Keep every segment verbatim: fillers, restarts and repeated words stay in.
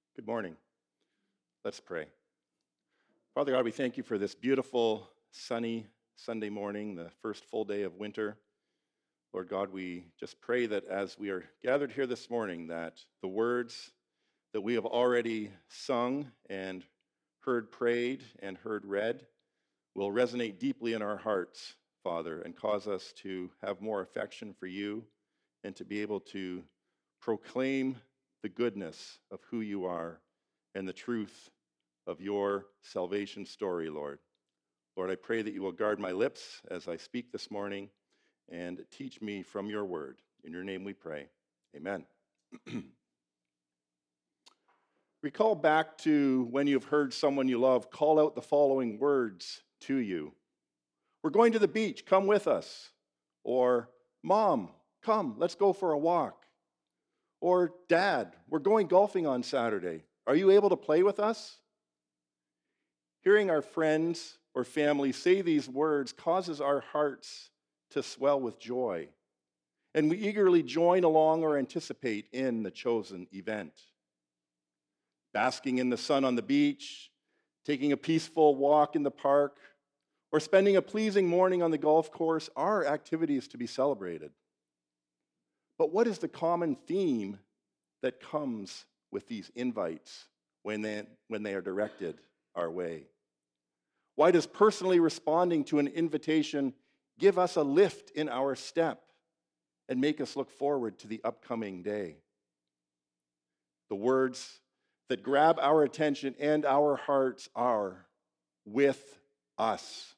Good morning. Let's pray. Father God, we thank you for this beautiful, sunny Sunday morning, the first full day of winter. Lord God, we just pray that as we are gathered here this morning, that the words that we have already sung and heard prayed and heard read will resonate deeply in our hearts, Father, and cause us to have more affection for you and to be able to proclaim the goodness of who you are and the truth of your salvation story, Lord. Lord, I pray that you will guard my lips as I speak this morning and teach me from your word. In your name we pray. Amen. Recall back to when you've heard someone you love call out the following words to you. We're going to the beach, come with us. Or, Mom, come, let's go for a walk. Or, Dad, we're going golfing on Saturday. Are you able to play with us? Hearing our friends or family say these words causes our hearts to swell with joy, and we eagerly join along or anticipate in the chosen event. Basking in the sun on the beach, taking a peaceful walk in the park, or spending a pleasing morning on the golf course are activities to be celebrated. But what is the common theme that comes with these invites when they, when they are directed our way? Why does personally responding to an invitation give us a lift in our step and make us look forward to the upcoming day? The words that grab our attention and our hearts are with us.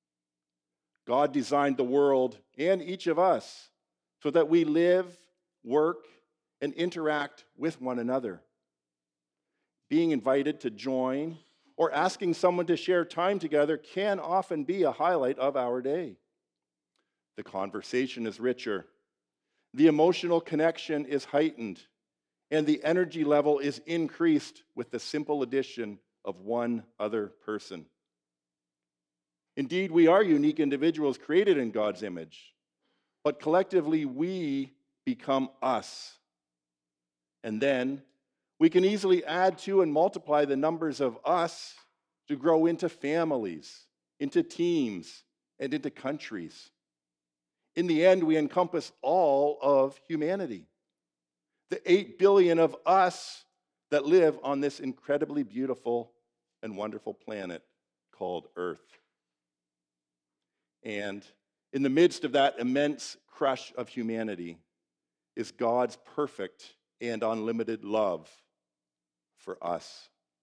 God designed the world and each of us so that we live, work, and interact with one another. Being invited to join or asking someone to share time together can often be a highlight of our day. The conversation is richer, the emotional connection is heightened, and the energy level is increased with the simple addition of one other person. Indeed, we are unique individuals created in God's image, but collectively we become us. And then we can easily add to and multiply the numbers of us to grow into families, into teams, and into countries. In the end, we encompass all of humanity, the eight billion of us that live on this incredibly beautiful and wonderful planet called Earth. And in the midst of that immense crush of humanity is God's perfect and unlimited love for us.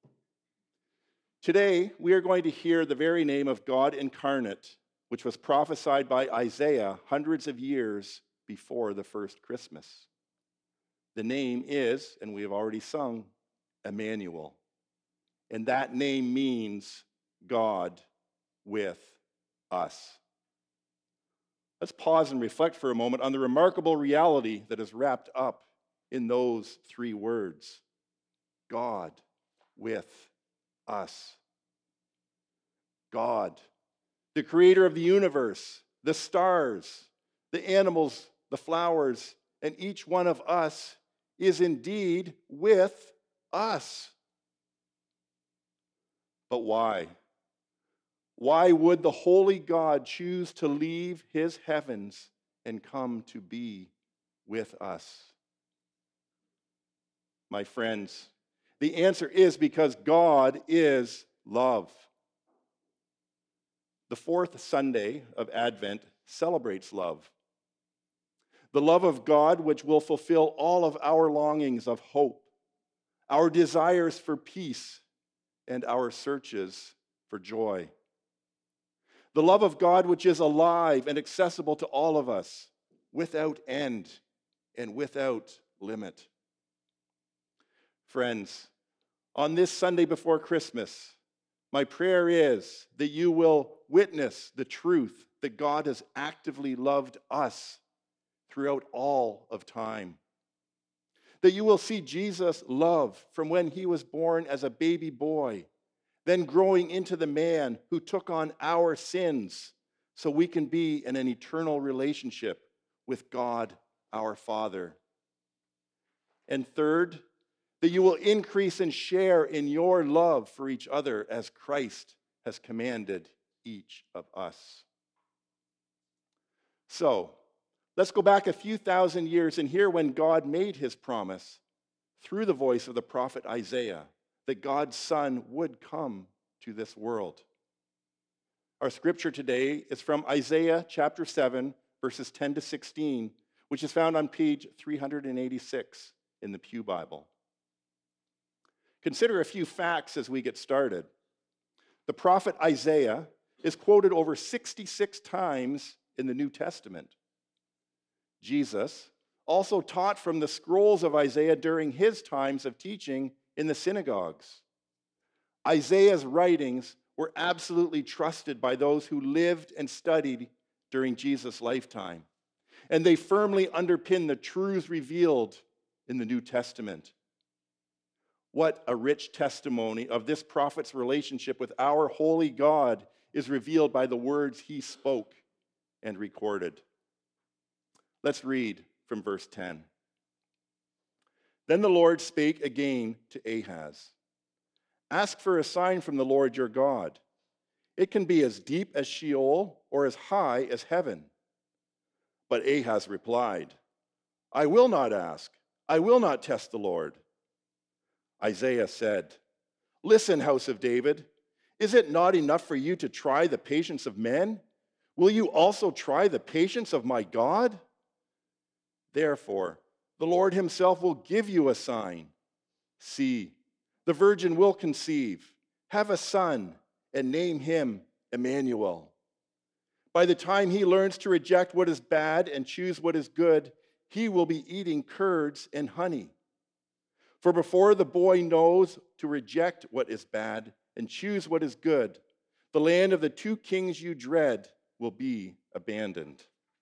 Today, we are going to hear the very name of God incarnate, which was prophesied by Isaiah hundreds of years before the first Christmas. The name is, and we have already sung, Emmanuel. And that name means God with us. Let's pause and reflect for a moment on the remarkable reality that is wrapped up in those three words. God with us. God, the creator of the universe, the stars, the animals, the flowers, and each one of us is indeed with us. But why? Why would the holy God choose to leave his heavens and come to be with us? My friends, the answer is because God is love. The fourth Sunday of Advent celebrates love. The love of God which will fulfill all of our longings of hope, our desires for peace, and our searches for joy. The love of God which is alive and accessible to all of us without end and without limit. Friends, on this Sunday before Christmas, my prayer is that you will witness the truth that God has actively loved us throughout all of time. That you will see Jesus' love from when he was born as a baby boy, then growing into the man who took on our sins so we can be in an eternal relationship with God our Father. And third, that you will increase and share in your love for each other as Christ has commanded each of us. So, let's go back a few thousand years and hear when God made his promise through the voice of the prophet Isaiah that God's Son would come to this world. Our scripture today is from Isaiah chapter seven, verses ten to sixteen, which is found on page three eighty-six in the Pew Bible. Consider a few facts as we get started. The prophet Isaiah is quoted over sixty-six times in the New Testament. Jesus also taught from the scrolls of Isaiah during his times of teaching in the synagogues. Isaiah's writings were absolutely trusted by those who lived and studied during Jesus' lifetime, and they firmly underpin the truths revealed in the New Testament. What a rich testimony of this prophet's relationship with our holy God is revealed by the words he spoke and recorded. Let's read from verse ten. Then the Lord spake again to Ahaz. Ask for a sign from the Lord your God. It can be as deep as Sheol or as high as heaven. But Ahaz replied, I will not ask. I will not test the Lord. Isaiah said, Listen, house of David, is it not enough for you to try the patience of men? Will you also try the patience of my God? Therefore, the Lord himself will give you a sign. See, the virgin will conceive, have a son, and name him Emmanuel. By the time he learns to reject what is bad and choose what is good, he will be eating curds and honey. For before the boy knows to reject what is bad and choose what is good, the land of the two kings you dread will be abandoned.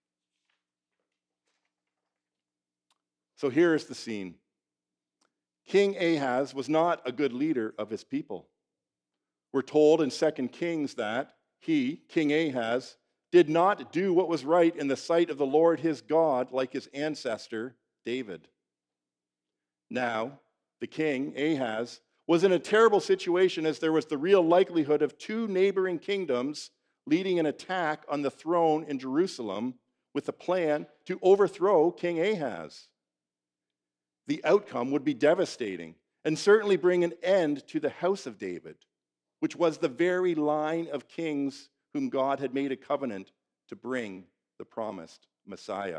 So here is the scene. King Ahaz was not a good leader of his people. We're told in Second Kings that he, King Ahaz, did not do what was right in the sight of the Lord his God like his ancestor David. Now, the king, Ahaz, was in a terrible situation as there was the real likelihood of two neighboring kingdoms leading an attack on the throne in Jerusalem with a plan to overthrow King Ahaz. The outcome would be devastating and certainly bring an end to the house of David, which was the very line of kings whom God had made a covenant to bring the promised Messiah.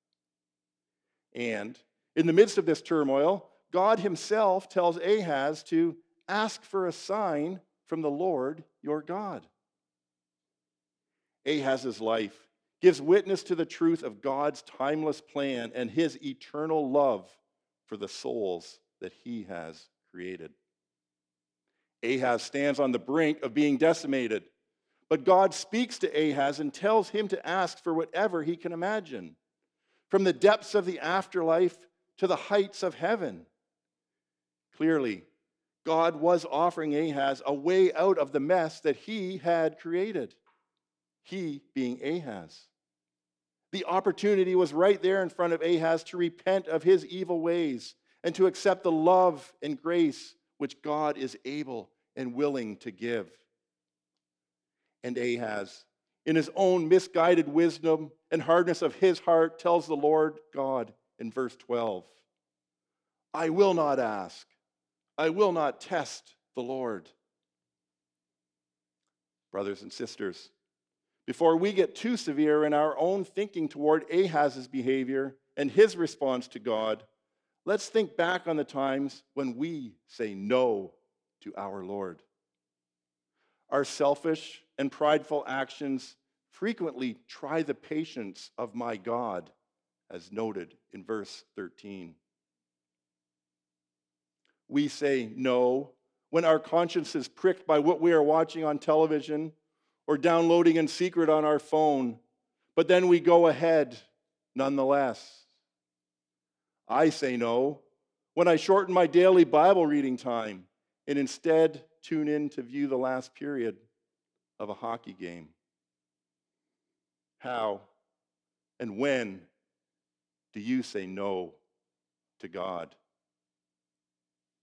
And in the midst of this turmoil, God himself tells Ahaz to ask for a sign from the Lord your God. Ahaz's life gives witness to the truth of God's timeless plan and his eternal love for the souls that he has created. Ahaz stands on the brink of being decimated, but God speaks to Ahaz and tells him to ask for whatever he can imagine, from the depths of the afterlife to the heights of heaven. Clearly, God was offering Ahaz a way out of the mess that he had created, he being Ahaz. The opportunity was right there in front of Ahaz to repent of his evil ways and to accept the love and grace which God is able and willing to give. And Ahaz, in his own misguided wisdom and hardness of his heart, tells the Lord God in verse twelve, I will not ask, I will not test the Lord. Brothers and sisters, before we get too severe in our own thinking toward Ahaz's behavior and his response to God, let's think back on the times when we say no to our Lord. Our selfish and prideful actions frequently try the patience of my God, as noted in verse thirteen. We say no when our conscience is pricked by what we are watching on television or downloading in secret on our phone, but then we go ahead nonetheless. I say no when I shorten my daily Bible reading time and instead tune in to view the last period of a hockey game. How and when do you say no to God?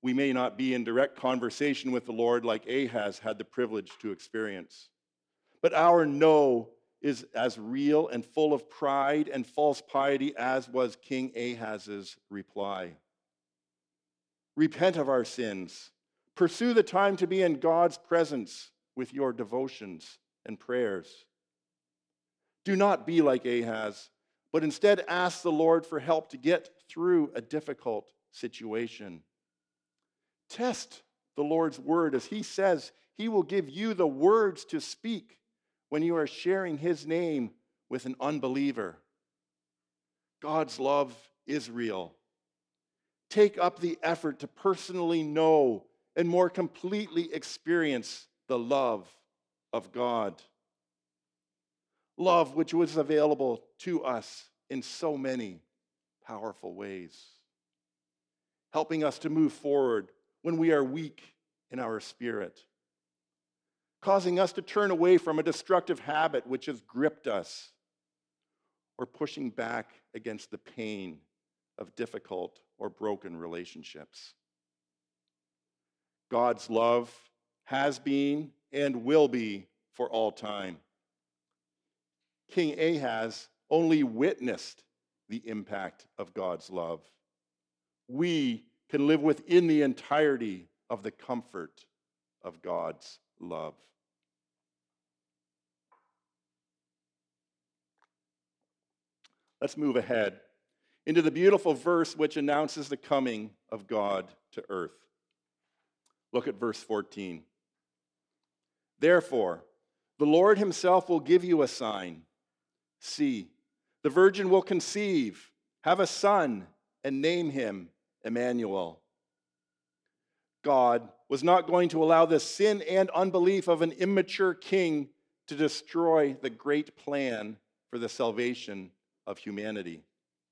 We may not be in direct conversation with the Lord like Ahaz had the privilege to experience. But our no is as real and full of pride and false piety as was King Ahaz's reply. Repent of our sins. Pursue the time to be in God's presence with your devotions and prayers. Do not be like Ahaz, but instead ask the Lord for help to get through a difficult situation. Test the Lord's word as he says he will give you the words to speak when you are sharing his name with an unbeliever. God's love is real. Take up the effort to personally know and more completely experience the love of God. Love which was available to us in so many powerful ways, helping us to move forward when we are weak in our spirit, causing us to turn away from a destructive habit which has gripped us, or pushing back against the pain of difficult or broken relationships. God's love has been and will be for all time. King Ahaz only witnessed the impact of God's love. We can live within the entirety of the comfort of God's love. Let's move ahead into the beautiful verse which announces the coming of God to earth. Look at verse fourteen. Therefore, the Lord himself will give you a sign. See, the virgin will conceive, have a son, and name him Emmanuel. God was not going to allow the sin and unbelief of an immature king to destroy the great plan for the salvation of humanity.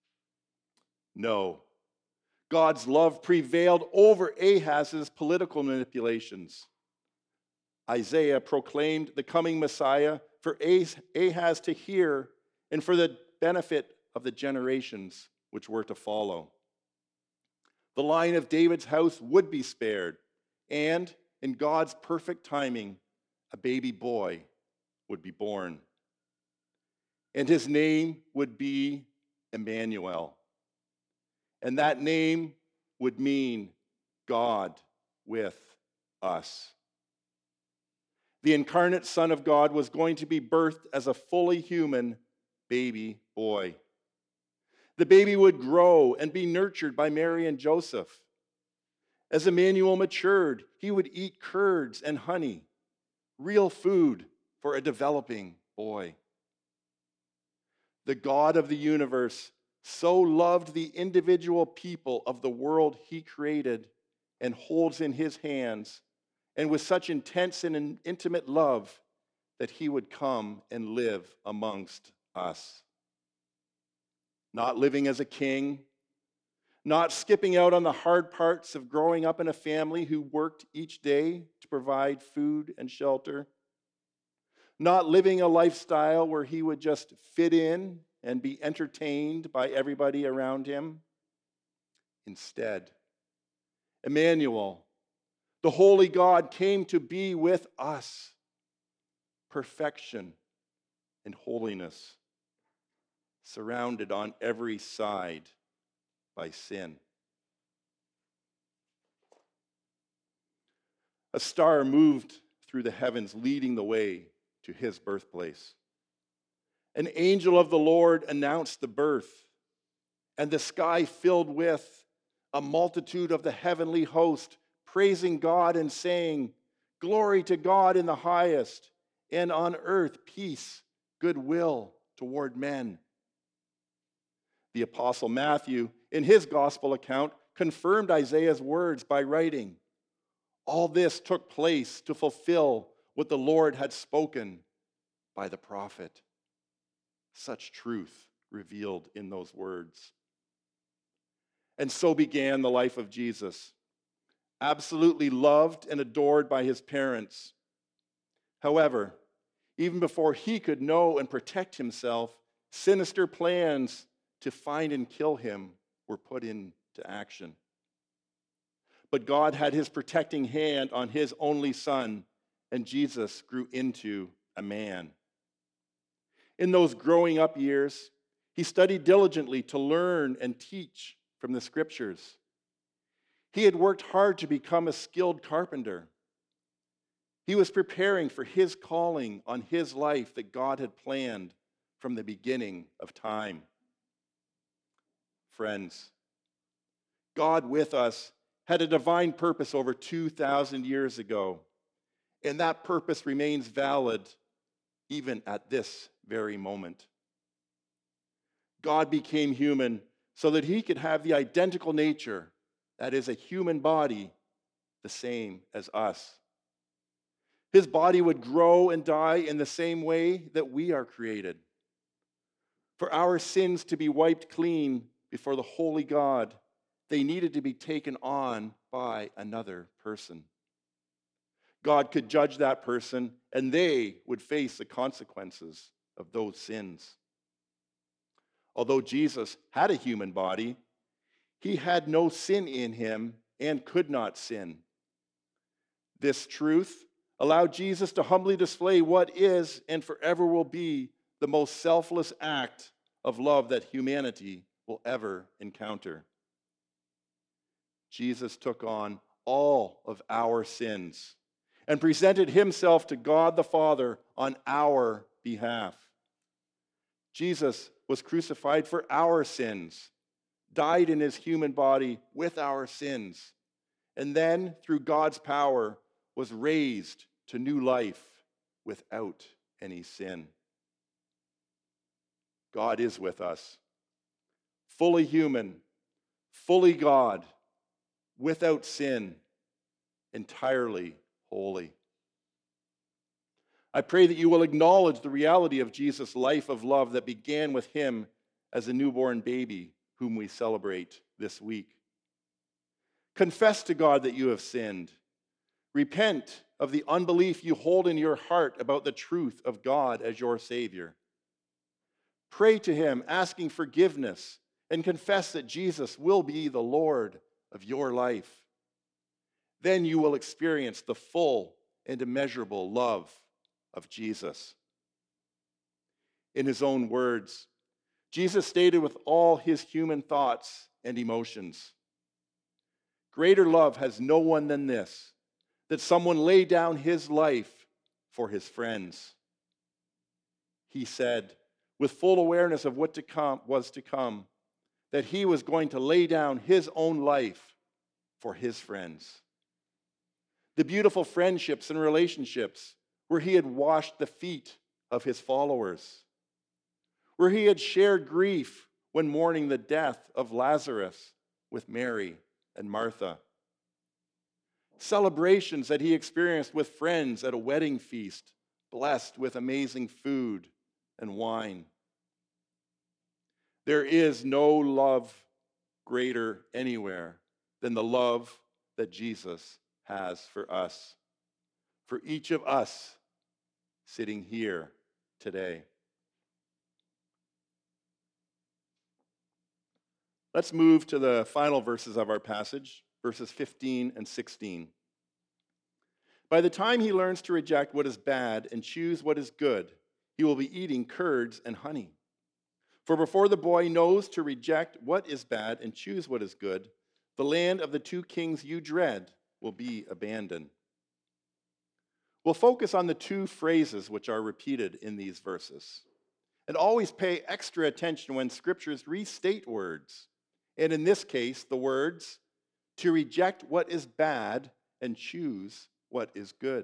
No, God's love prevailed over Ahaz's political manipulations. Isaiah proclaimed the coming Messiah for Ahaz to hear and for the benefit of the generations which were to follow. The line of David's house would be spared, and in God's perfect timing, a baby boy would be born. And his name would be Emmanuel. And that name would mean God with us. The incarnate Son of God was going to be birthed as a fully human baby boy. The baby would grow and be nurtured by Mary and Joseph. As Emmanuel matured, he would eat curds and honey, real food for a developing boy. The God of the universe so loved the individual people of the world he created and holds in his hands, and with such intense and intimate love that he would come and live amongst us. Not living as a king, not skipping out on the hard parts of growing up in a family who worked each day to provide food and shelter, not living a lifestyle where he would just fit in and be entertained by everybody around him. Instead, Emmanuel, the holy God, came to be with us. Perfection and holiness, surrounded on every side by sin. A star moved through the heavens, leading the way to his birthplace. An angel of the Lord announced the birth, and the sky filled with a multitude of the heavenly host, praising God and saying, "Glory to God in the highest, and on earth peace, goodwill toward men." The Apostle Matthew, in his gospel account, confirmed Isaiah's words by writing, "All this took place to fulfill what the Lord had spoken by the prophet." Such truth revealed in those words. And so began the life of Jesus, absolutely loved and adored by his parents. However, even before he could know and protect himself, sinister plans to find and kill him were put into action. But God had his protecting hand on his only son, and Jesus grew into a man. In those growing up years, he studied diligently to learn and teach from the scriptures. He had worked hard to become a skilled carpenter. He was preparing for his calling on his life that God had planned from the beginning of time. Friends, God with us had a divine purpose over two thousand years ago, and that purpose remains valid even at this very moment. God became human so that he could have the identical nature, that is, a human body, the same as us. His body would grow and die in the same way that we are created. For our sins to be wiped clean before the holy God, they needed to be taken on by another person. God could judge that person, and they would face the consequences of those sins. Although Jesus had a human body, he had no sin in him and could not sin. This truth allowed Jesus to humbly display what is and forever will be the most selfless act of love that humanity will ever encounter. Jesus took on all of our sins and presented himself to God the Father on our behalf. Jesus was crucified for our sins, died in his human body with our sins, and then, through God's power, was raised to new life without any sin. God is with us, fully human, fully God, without sin, entirely holy. I pray that you will acknowledge the reality of Jesus' life of love that began with him as a newborn baby whom we celebrate this week. Confess to God that you have sinned. Repent of the unbelief you hold in your heart about the truth of God as your Savior. Pray to him, asking forgiveness, and confess that Jesus will be the Lord of your life. Then you will experience the full and immeasurable love of Jesus. In his own words, Jesus stated with all his human thoughts and emotions, "Greater love has no one than this, that someone lay down his life for his friends." He said, with full awareness of what to come was to come, that he was going to lay down his own life for his friends. The beautiful friendships and relationships where he had washed the feet of his followers, where he had shared grief when mourning the death of Lazarus with Mary and Martha. Celebrations that he experienced with friends at a wedding feast, blessed with amazing food and wine. There is no love greater anywhere than the love that Jesus has for us, for each of us sitting here today. Let's move to the final verses of our passage, verses fifteen and sixteen. By the time he learns to reject what is bad and choose what is good, he will be eating curds and honey. For before the boy knows to reject what is bad and choose what is good, the land of the two kings you dread will be abandoned. We'll focus on the two phrases which are repeated in these verses. And always pay extra attention when scriptures restate words. And in this case, the words, to reject what is bad and choose what is good.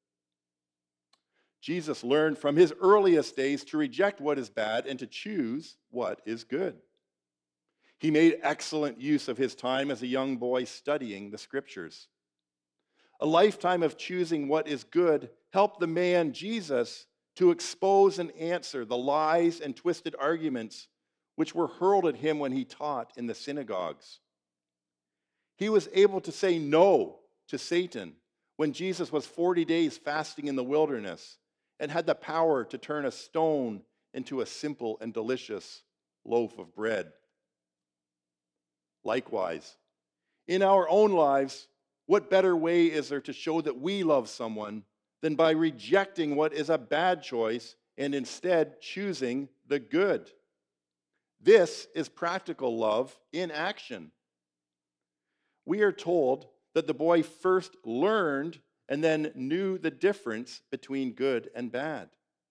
Jesus learned from his earliest days to reject what is bad and to choose what is good. He made excellent use of his time as a young boy studying the scriptures. A lifetime of choosing what is good helped the man Jesus to expose and answer the lies and twisted arguments which were hurled at him when he taught in the synagogues. He was able to say no to Satan when Jesus was forty days fasting in the wilderness and had the power to turn a stone into a simple and delicious loaf of bread. Likewise, in our own lives, What better way is there to show that we love someone than by rejecting what is a bad choice and instead choosing the good? This is practical love in action. We are told that the boy first learned and then knew the difference between good and bad.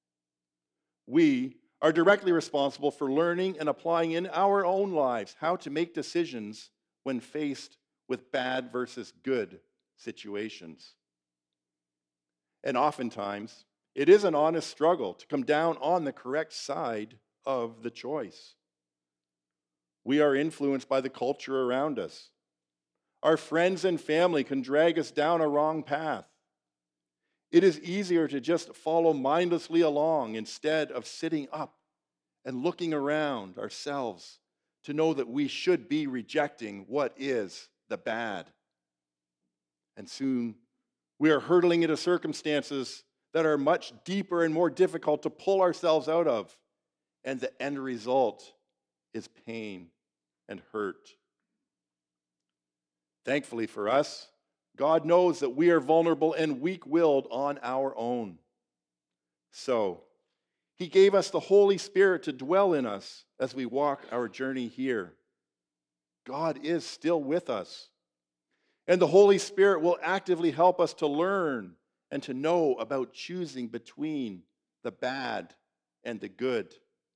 We are directly responsible for learning and applying in our own lives how to make decisions when faced with bad versus good situations. And oftentimes, it is an honest struggle to come down on the correct side of the choice. We are influenced by the culture around us. Our friends and family can drag us down a wrong path. It is easier to just follow mindlessly along instead of sitting up and looking around ourselves to know that we should be rejecting what is the bad. And soon we are hurtling into circumstances that are much deeper and more difficult to pull ourselves out of. And the end result is pain and hurt. Thankfully for us, God knows that we are vulnerable and weak-willed on our own. So, He gave us the Holy Spirit to dwell in us as we walk our journey here. God is still with us. And the Holy Spirit will actively help us to learn and to know about choosing between the bad and the good.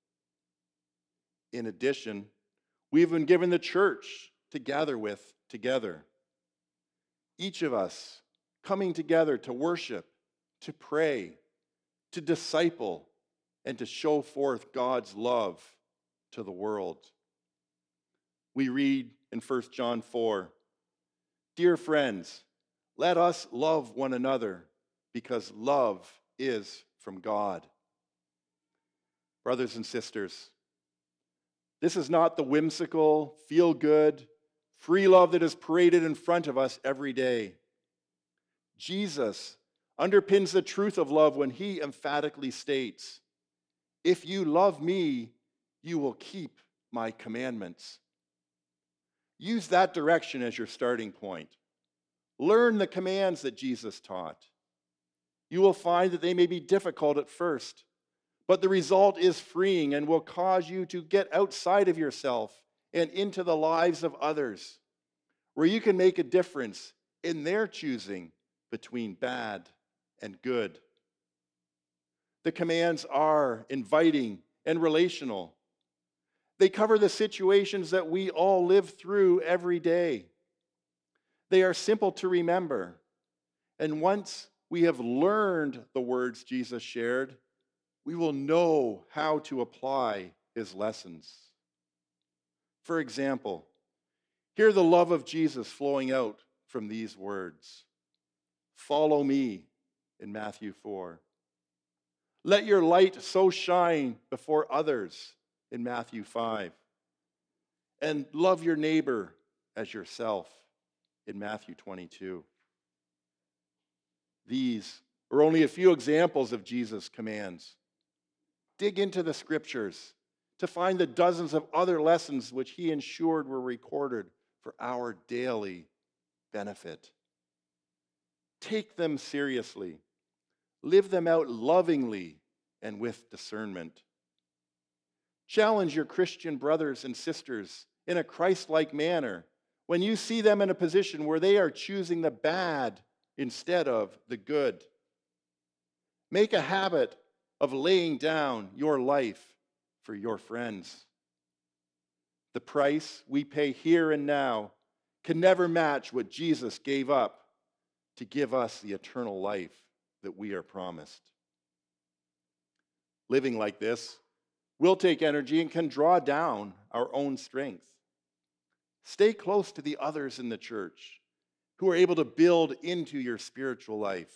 In addition, we've been given the church to gather with together. Each of us coming together to worship, to pray, to disciple, and to show forth God's love to the world. We read in First John four, "Dear friends, let us love one another, because love is from God." Brothers and sisters, this is not the whimsical, feel-good, free love that is paraded in front of us every day. Jesus underpins the truth of love when He emphatically states, "If you love me, you will keep my commandments." Use that direction as your starting point. Learn the commands that Jesus taught. You will find that they may be difficult at first, but the result is freeing and will cause you to get outside of yourself and into the lives of others, where you can make a difference in their choosing between bad and good. The commands are inviting and relational. They cover the situations that we all live through every day. They are simple to remember. And once we have learned the words Jesus shared, we will know how to apply His lessons. For example, hear the love of Jesus flowing out from these words. "Follow me," in Matthew four. "Let your light so shine before others," in Matthew five. And "love your neighbor as yourself," in Matthew twenty-two. These are only a few examples of Jesus' commands. Dig into the scriptures to find the dozens of other lessons which He ensured were recorded for our daily benefit. Take them seriously. Live them out lovingly and with discernment. Challenge your Christian brothers and sisters in a Christ-like manner when you see them in a position where they are choosing the bad instead of the good. Make a habit of laying down your life for your friends. The price we pay here and now can never match what Jesus gave up to give us the eternal life that we are promised. Living like this will take energy and can draw down our own strength. Stay close to the others in the church who are able to build into your spiritual life.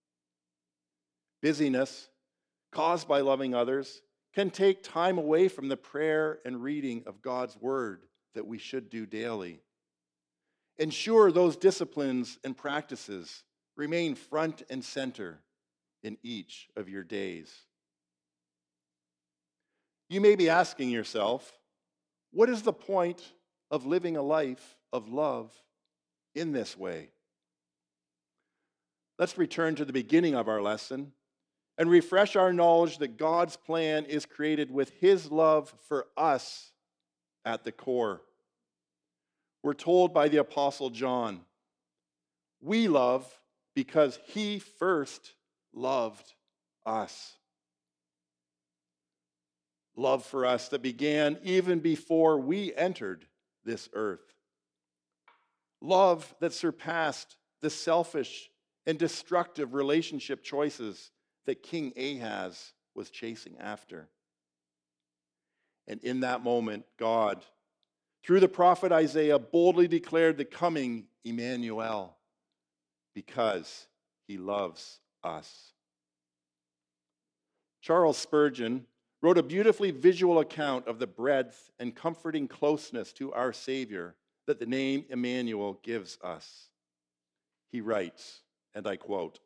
Busyness caused by loving others can take time away from the prayer and reading of God's word that we should do daily. Ensure those disciplines and practices remain front and center in each of your days. You may be asking yourself, what is the point of living a life of love in this way? Let's return to the beginning of our lesson and refresh our knowledge that God's plan is created with his love for us at the core. We're told by the Apostle John, we love because he first loved us. Love for us that began even before we entered this earth. Love that surpassed the selfish and destructive relationship choices that King Ahaz was chasing after. And in that moment, God, through the prophet Isaiah, boldly declared the coming Emmanuel because he loves us. Charles Spurgeon wrote a beautifully visual account of the breadth and comforting closeness to our Savior that the name Emmanuel gives us. He writes, and I quote,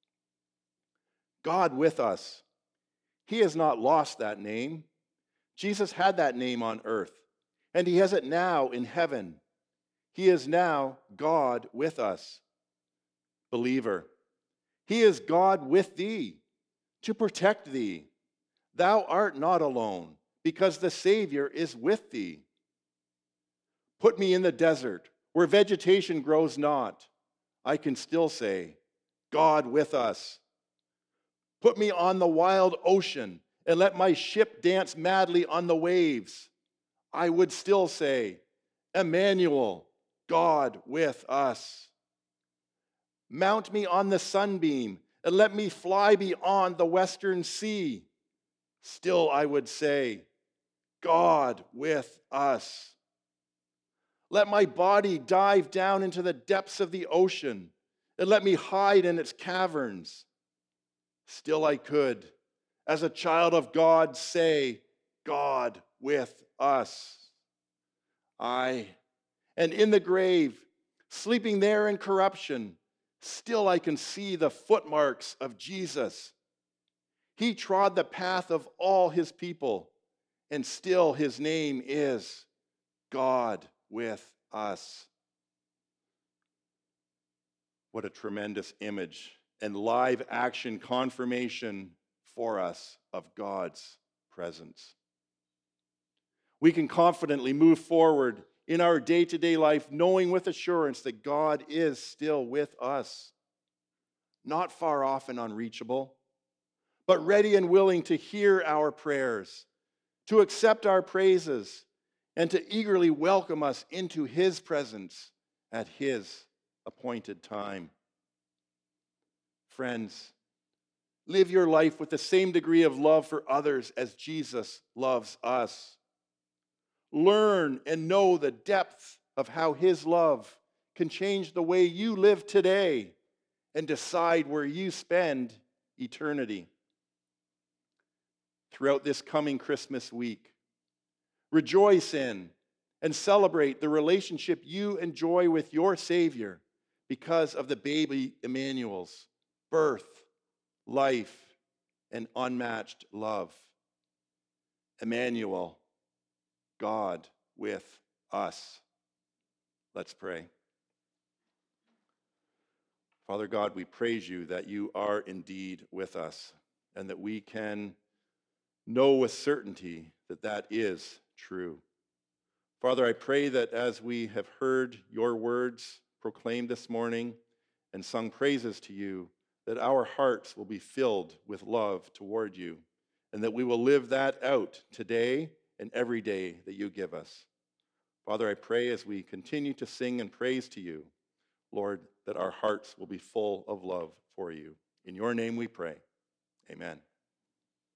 God with us. He has not lost that name. Jesus had that name on earth, and he has it now in heaven. He is now God with us. Believer, he is God with thee, to protect thee. Thou art not alone, because the Savior is with thee. Put me in the desert, where vegetation grows not. I can still say, God with us. Put me on the wild ocean, and let my ship dance madly on the waves. I would still say, Emmanuel, God with us. Mount me on the sunbeam, and let me fly beyond the western sea. Still I would say, God with us. Let my body dive down into the depths of the ocean, and let me hide in its caverns. Still I could, as a child of God, say, God with us. Aye, and in the grave, sleeping there in corruption, still I can see the footmarks of Jesus. He trod the path of all his people, and still his name is God with us. What a tremendous image and live action confirmation for us of God's presence. We can confidently move forward in our day-to-day life, knowing with assurance that God is still with us, not far off and unreachable, but ready and willing to hear our prayers, to accept our praises, and to eagerly welcome us into his presence at his appointed time. Friends, live your life with the same degree of love for others as Jesus loves us. Learn and know the depth of how his love can change the way you live today and decide where you spend eternity. Throughout this coming Christmas week, rejoice in and celebrate the relationship you enjoy with your Savior because of the baby Emmanuel's birth, life, and unmatched love. Emmanuel, God with us. Let's pray. Father God, we praise you that you are indeed with us and that we can know with certainty that that is true. Father, I pray that as we have heard your words proclaimed this morning and sung praises to you, that our hearts will be filled with love toward you and that we will live that out today and every day that you give us. Father, I pray as we continue to sing and praise to you, Lord, that our hearts will be full of love for you. In your name we pray. Amen.